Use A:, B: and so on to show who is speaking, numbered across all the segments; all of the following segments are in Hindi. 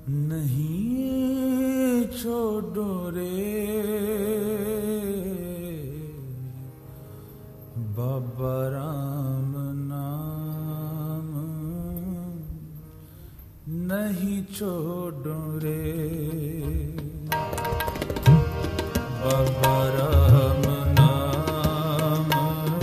A: नहीं छोड़ो रे बाबा राम नाम, नहीं छोड़ो रे बाबा राम नाम,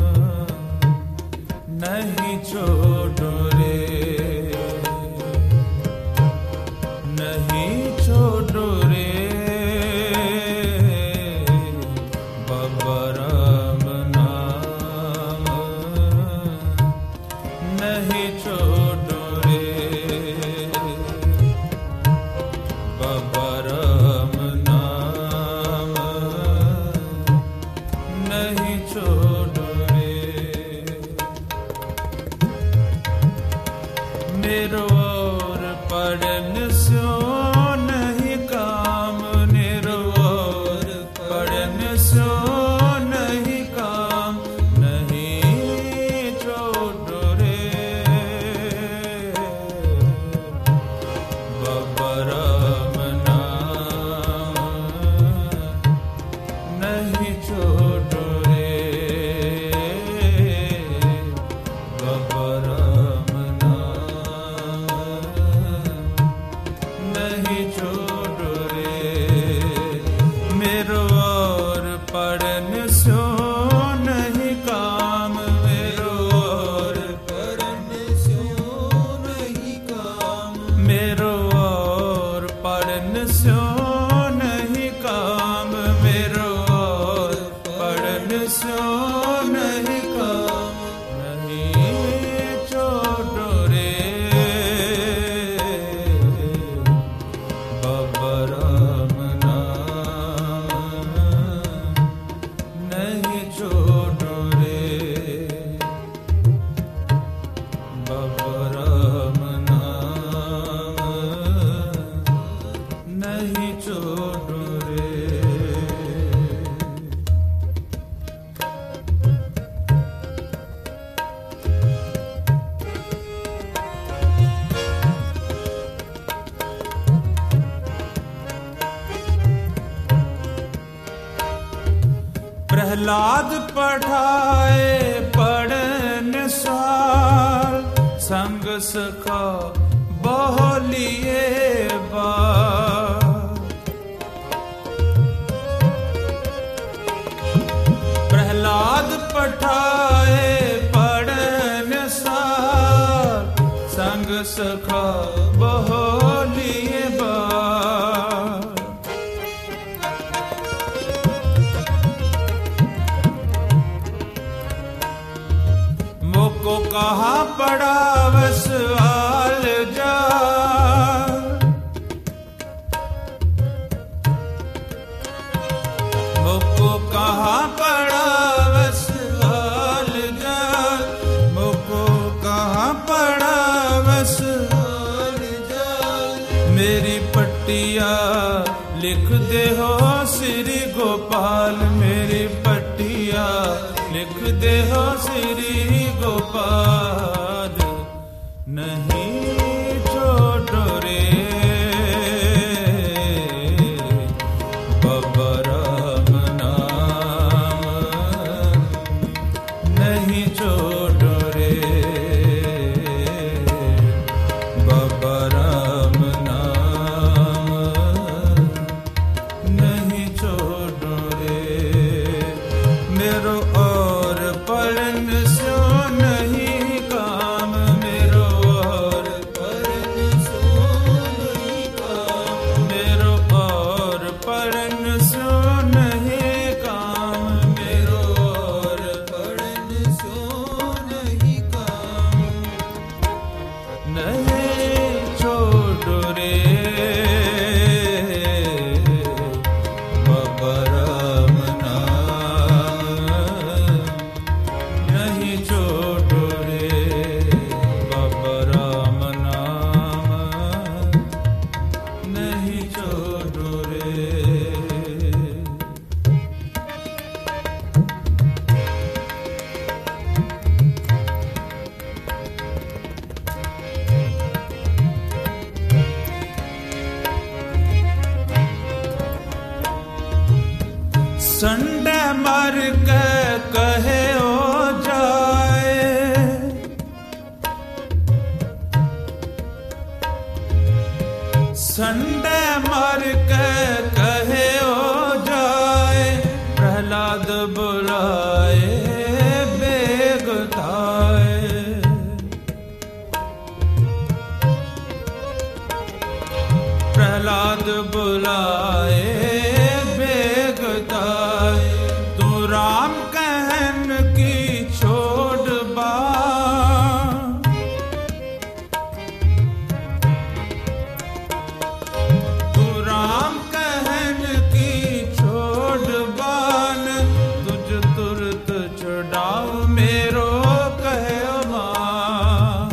A: नहीं छोड़ो रे, नहीं छोड़ो रे बाबा राम नाम, नहीं छोड़ो रे बाबा राम नाम, नहीं छोड़ो रे। मेरो और पढ़न सो नहीं काम, मेरो और पढ़न सो नहीं काम, नहीं छोड़ो रे बाबा राम नाम, नहीं छोड़ो रे बाबा राम नाम, नहीं छोड़ो रे। मेरो और पढ़न सो नहीं काम, मेरो और पढ़न सो नहीं काम, मेरो और पढ़न सो नहीं काम, मेरो और पढ़न सो नहीं काम, नहीं छोड़ो रे बाबा राम नाम, नहीं छोड़ो रे बाबा राम नाम, नहीं छोड़ो रे। प्रहलाद पढ़ाए पढ़न साल, संग सखा बहुलिए बार। प्रहलाद पढ़ाए पढ़न साल, संग सखा बहुलिए बार। मोको कहाँ पड़ा वसवाल जा, मोको कहाँ पड़ा वसवाल जा, मोको कहाँ पड़ा वसवाल जा। मेरी पट्टिया लिख दे हो श्री गोपाल, मेरी पट्टिया लिख दे हो श्री गोपाल, नहीं छोड़ो रे बाबा राम नाम, नहीं छोड़ो रे बाबा राम नाम, नहीं छोड़ो रे। मेरो और पढ़न सो नहीं काम, मेरो और संडे मर के कहे ओ जाए, प्रहलाद बुलाए बेग थाए। प्रहलाद बुलाए बेग थाए, तू राम कहन की छोड़ बा। तू राम कहन की छोड़ बान, तुझ तुरत छुड़ाऊं मेरो कहे मान।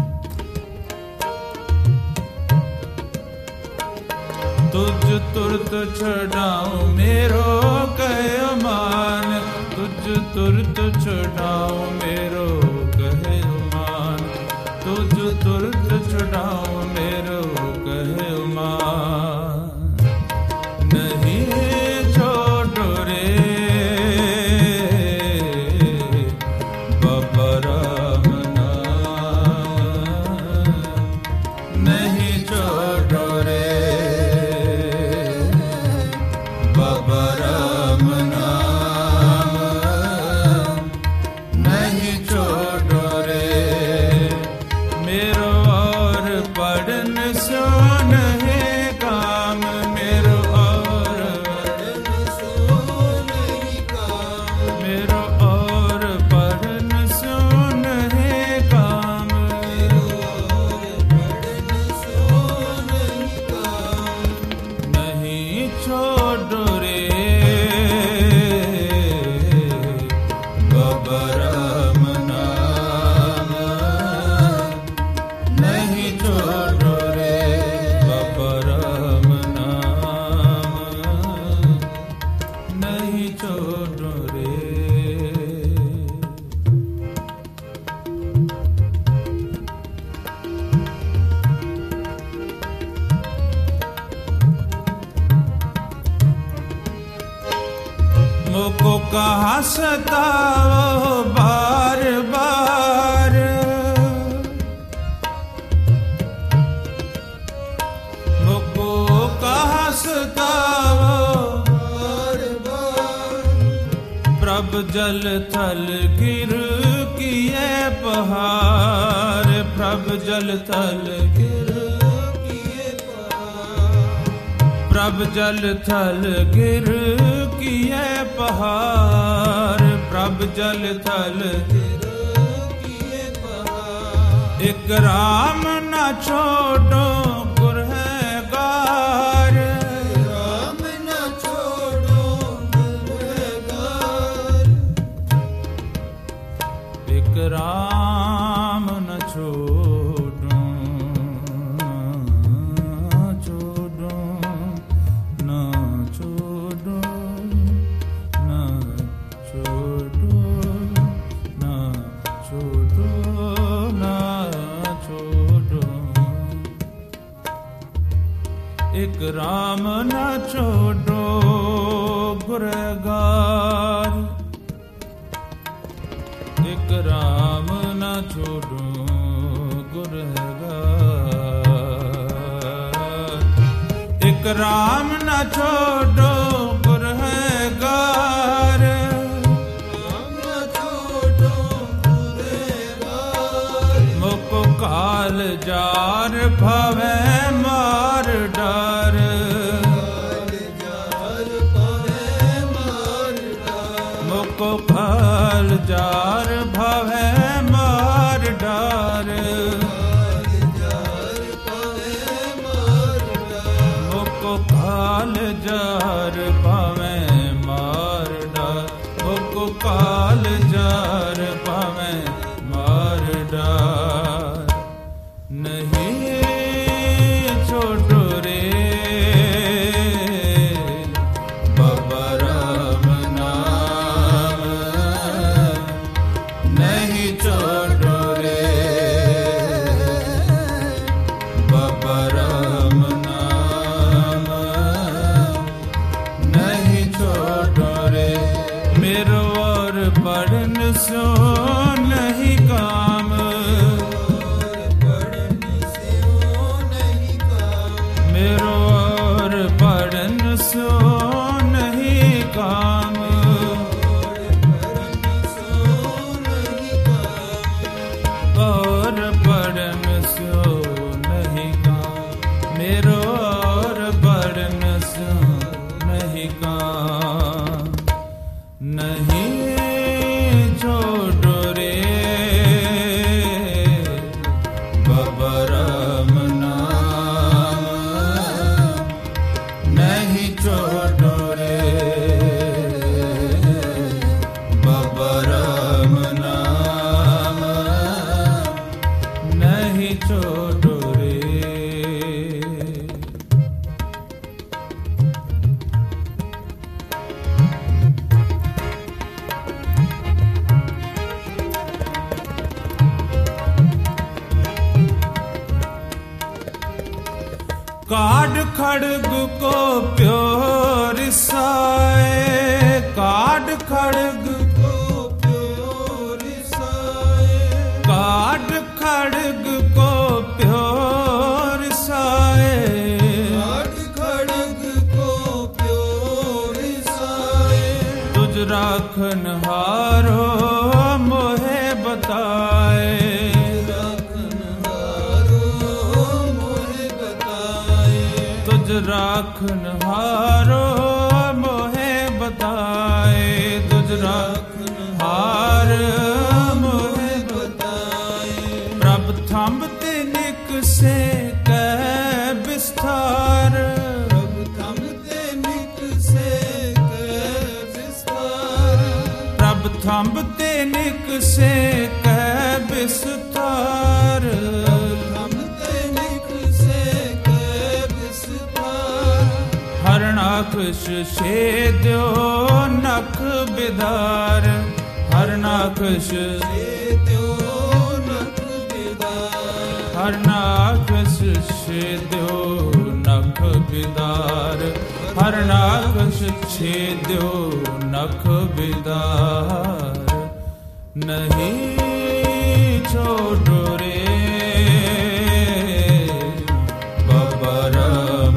A: तुझ तुरत छुड़ाऊं मेरो कहे मान, तुझ तुरत छुड़ाऊं मेरो कहे मान, तुझ तुरत छुड़ाऊं मेरो कहे मान। नहीं छोड़ो रे बाबा राम नाम, नहीं छोड़ो रे बाबा राम नाम, नहीं छोड़ो रे। मेरो और पढ़न सो नहीं काम, मेरो और पढ़न सो नहीं काम, मेरो और पढ़न सो नहीं काम, मेरो और पढ़न सो नहीं काम। नहीं छोड़ो रे बाबा राम नाम, नहीं छोड़ो रे बाबा राम नाम, नहीं छोड़ो रे। मुझको कहाँ सताओ बार बार, मुझको कहाँ सताओ बार बार। प्रभ जल थल गिर किए पहाड़, प्रभ जल थल गिर किए पहाड़, प्रभ जल थल गिर किए पहाड़, प्रभ जल थल गिर किए पहाड़। एक राम न छोड़ो गुरहगार, राम न छोड़ो गुरहगार। एक राम न छोड़ो, छोड़ो न छोड़ो, न छोड़ो, न छोड़ो, न छोड़ो। एक राम न छोड़ो गुरहगार, एक राम न छोड़ो गुरहगार, एक राम न छोड़ो गुरहगार, राम न छोड़ो गुरहगार। मुझको काल जार भवे मार डार, मुझको काल जार भवे मार डार, मुझको काल जार भवे मार डार, मुझको काल जार भवे मार डार। नहीं छोड़ो रे बाबा राम नाम, नहीं छोड़ो रे बाबा राम नाम, नहीं छोड़ो रे। मेरो और पढ़न सो मेरो और बरन नहीं का नहीं छोड़ो रे बाबा राम नाम नहीं छोड़ो रे बाबा राम नाम नहीं छोड़ो रे। काढ़ खड़ग को प्योर साए काढ़ खड़ग को प्योर साए काढ़ खड़ग को प्योर साए काढ़ खड़ग को प्योर साए तुझ राखन हारो मोहे बताए राखन हारो मोहे बताए तुझ राखन हार मोहे बताए प्रभ थंब ते निक से कह विस्तार प्रभ थंब ते निक से कह विस्तार प्रभ थंब ते निक से कह विस्तार हरनाखश छेद्यो नख बिदार हरनाखश छेद्यो नख बिदार हरनाखश छेद्यो नख बिदार हरनाखश छेद्यो नख बिदार नहीं छोड़ो रे बाबा राम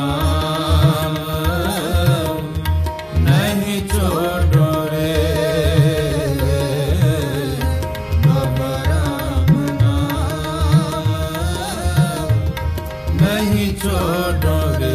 A: छोड़ो रे।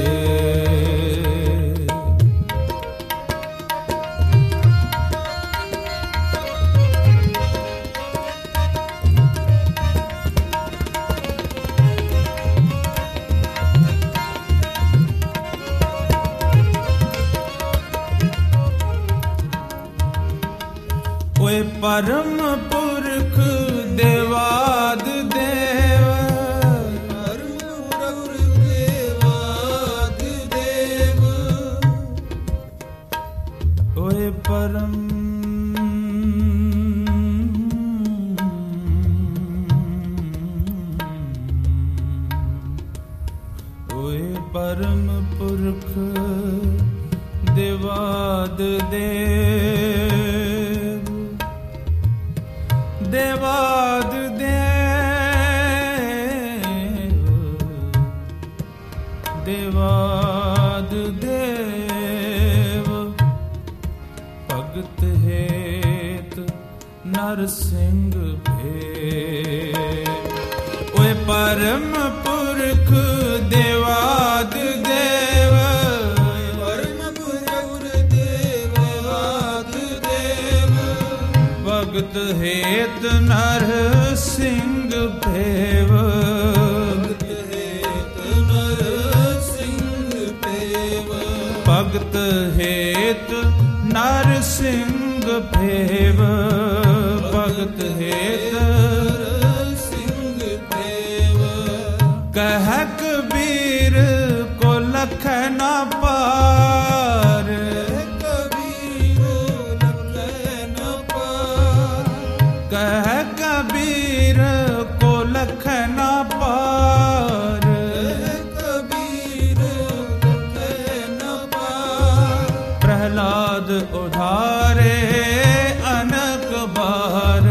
A: ओए परम पुरख देवाद देव परम ओए परम पुरख देवाद देव देवाद देव देवाद देव भगत हेत नरसिंह भेद ओए परम पुरख देवाद देव परम पुरख देवाद देव भगत हेत नरसिंह भेव भगत हेत नरसिंह भेव भगत हेत नरसिंह भेव कह कबीर को लख न पार कबीर लख न पार कह कबीर को लख न पार कबीर लख न पार प्रहलाद उधारे अनक बार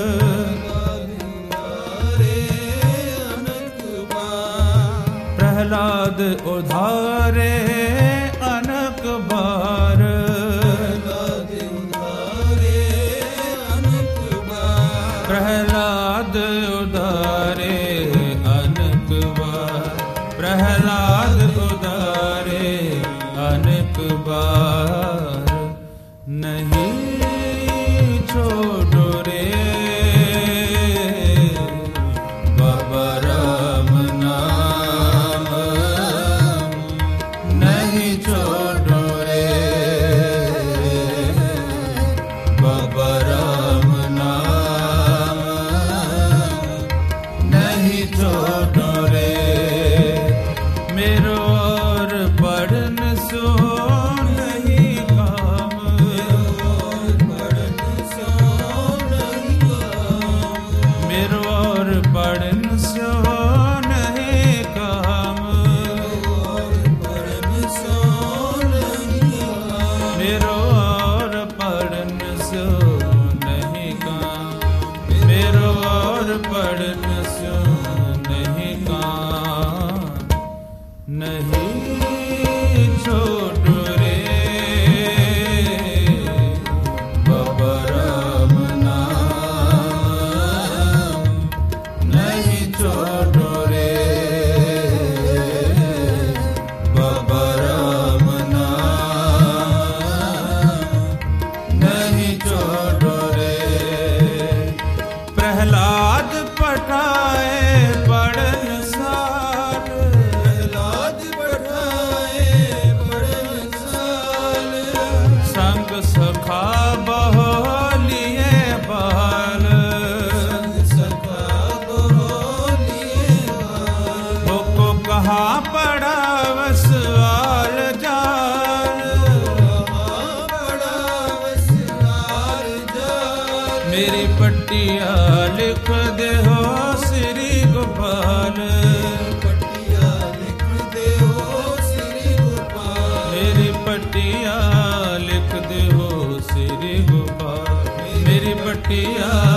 A: प्रहलाद उधारे अनक बार प्रहलाद उधारे अनक बार प्रहलाद उदारे अनेक बार, नहीं छोड़ो रे बाबा राम नाम, नहीं छोड़ो रे बाबा राम नाम, नहीं छोड़ो रे। मेरो और पढ़न सो नहीं काम, मेरो और पढ़न सो नहीं काम, मेरो और पढ़न सो नहीं काम, मेरो और पढ़न सो नहीं काम, नहीं छोड़ो रे बाबा राम नाम, नहीं छोड़ो रे बाबा राम नाम, नहीं छोड़ो रे। प्रहलाद पठाए पढ़न सार, संग सखा बहोलिए बाल, को कहा पड़ा वसवाल जाल, मेरी पट्टिया लिख दे हो श्री गोपाल, मेरी पट्टिया लिख दे हो श्री गोपाल, मेरी पट्टिया